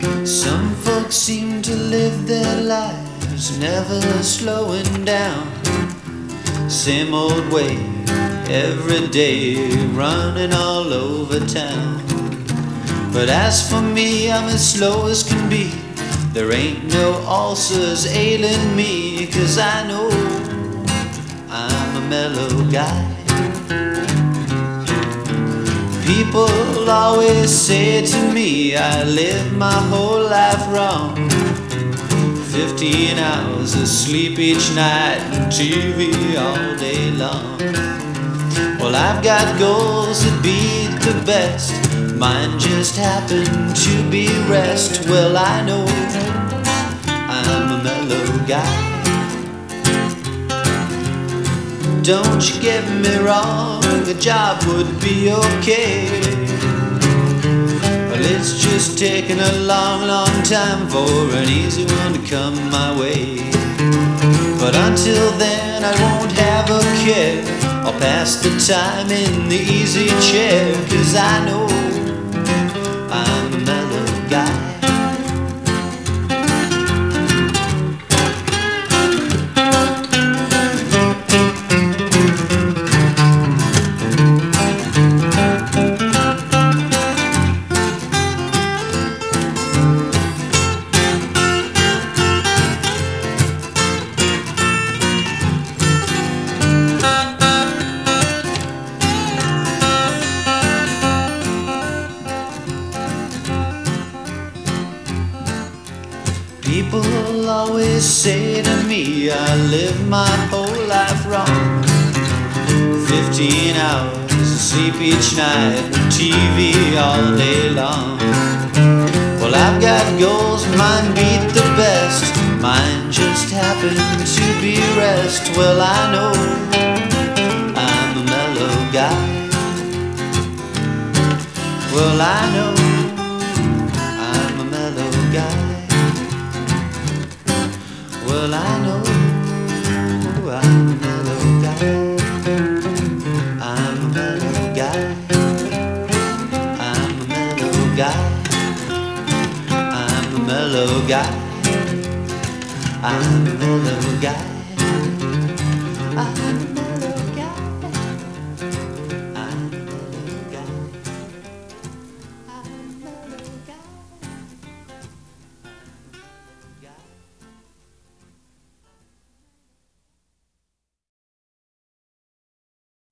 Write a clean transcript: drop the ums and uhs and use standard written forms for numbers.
Some folks seem to live their lives never slowing down. Same old way, every day, running all over town. But as for me, I'm as slow as can be. There ain't no ulcers ailing me, 'cause I know I'm a mellow guy. People always say to me I live my whole life wrong. 15 hours of sleep each night and TV all day long. Well, I've got goals that beat the best. Mine just happen to be rest. Well, I know I'm a mellow guy. Don't you get me wrong, a job would be okay. Well, it's just taken a long, long time for an easy one to come my way. But until then I won't have a care. I'll pass the time in the easy chair, 'cause I know I'm a mellow guy. People always say to me I live my whole life wrong. 15 hours of sleep each night, TV all day long. Well, I've got goals, mine beat the best. Mine just happen to be rest. Well, I know I'm a mellow guy. Well, I know I'm a mellow guy. Well, I know I'm a mellow guy. I'm a mellow guy. I'm a mellow guy. I'm a mellow guy. I'm a mellow guy.